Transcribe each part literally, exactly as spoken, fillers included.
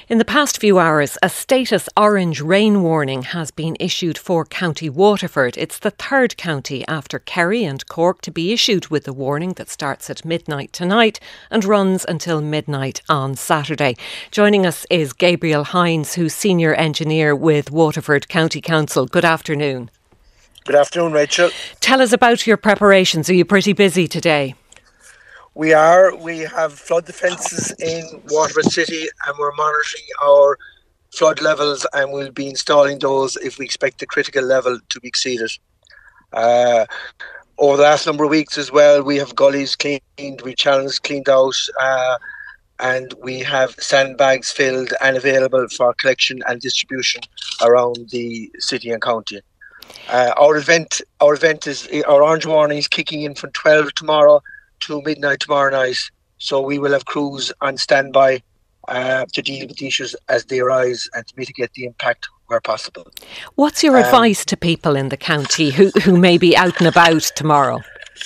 In the past few hours, a status orange rain warning has been issued for County Waterford. It's the third county after Kerry and Cork to be issued with the warning that starts at midnight tonight and runs until midnight on Saturday. Joining us is Gabriel Hines, who's Senior Engineer with Waterford County Council. Good afternoon. Good afternoon, Rachel. Tell us about your preparations. Are you pretty busy today? We are. We have flood defences in Waterford City and we're monitoring our flood levels, and we'll be installing those if we expect the critical level to be exceeded. Uh, over the last number of weeks as well, we have gullies cleaned, we channels cleaned out, uh, and we have sandbags filled and available for collection and distribution around the city and county. Uh, our event, our event is our orange warning is kicking in from twelve tomorrow to midnight tomorrow night, so we will have crews on standby uh, to deal with the issues as they arise and to mitigate the impact where possible. What's your um, advice to people in the county who, who may be out and about tomorrow?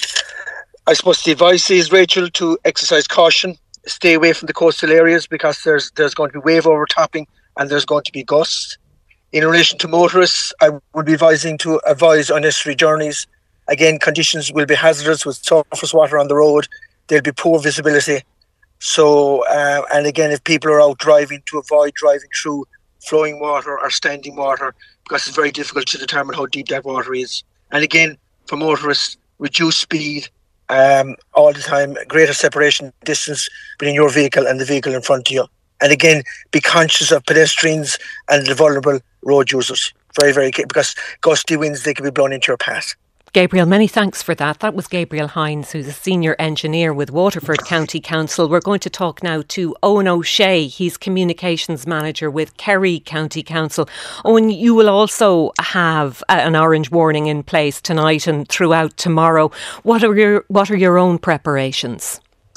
I suppose the advice is, Rachel, to exercise caution, stay away from the coastal areas because there's there's going to be wave overtopping and there's going to be gusts. In relation to motorists, I would be advising to avoid unnecessary journeys. Again, conditions will be hazardous with surface water on the road. There'll be poor visibility. So, uh, and again, if people are out driving, to avoid driving through flowing water or standing water because it's very difficult to determine how deep that water is. And again, for motorists, reduce speed um, all the time, greater separation distance between your vehicle and the vehicle in front of you. And again, be conscious of pedestrians and the vulnerable road users. Very, very key, because gusty winds, they can be blown into your path. Gabriel, many thanks for that. That was Gabriel Hines, who's a Senior Engineer with Waterford County Council. We're going to talk now to Owen O'Shea. He's Communications Manager with Kerry County Council. Owen, you will also have an orange warning in place tonight and throughout tomorrow. What are your, what are your own preparations?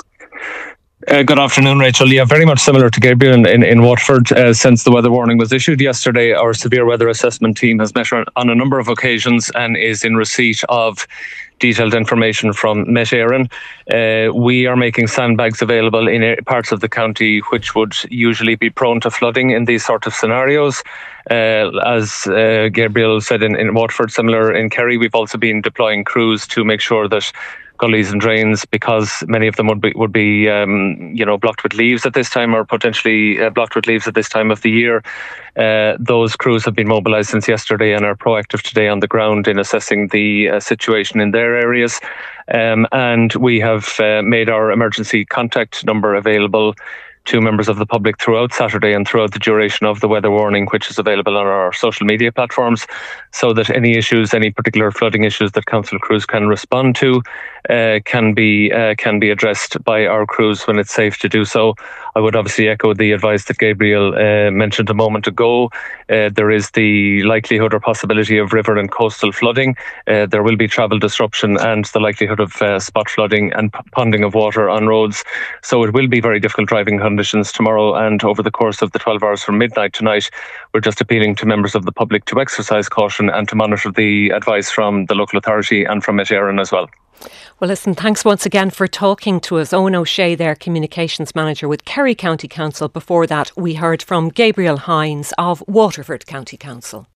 Uh, good afternoon, Rachel. Yeah, very much similar to Gabriel in, in, in Waterford. Uh, since the weather warning was issued yesterday, our severe weather assessment team has met on a number of occasions and is in receipt of detailed information from Met Éireann. Uh, we are making sandbags available in parts of the county which would usually be prone to flooding in these sort of scenarios. Uh, as uh, Gabriel said in, in Waterford, similar in Kerry, we've also been deploying crews to make sure that gullies and drains, because many of them would be would be um, you know blocked with leaves at this time, or potentially uh, blocked with leaves at this time of the year. Uh, those crews have been mobilised since yesterday and are proactive today on the ground in assessing the uh, situation in their areas. Um, and we have uh, made our emergency contact number available to members of the public throughout Saturday and throughout the duration of the weather warning, which is available on our social media platforms, so that any issues, any particular flooding issues that council crews can respond to uh, can be uh, can be addressed by our crews when it's safe to do so. I would obviously echo the advice that Gabriel uh, mentioned a moment ago. Uh, there is the likelihood or possibility of river and coastal flooding. Uh, there will be travel disruption and the likelihood of uh, spot flooding and ponding of water on roads. So it will be very difficult driving conditions tomorrow and over the course of the twelve hours from midnight tonight. We're just appealing to members of the public to exercise caution and to monitor the advice from the local authority and from Met Éireann as well. Well, listen, thanks once again for talking to us. Owen O'Shea there, Communications Manager with Kerry County Council. Before that, we heard from Gabriel Hines of Waterford County Council.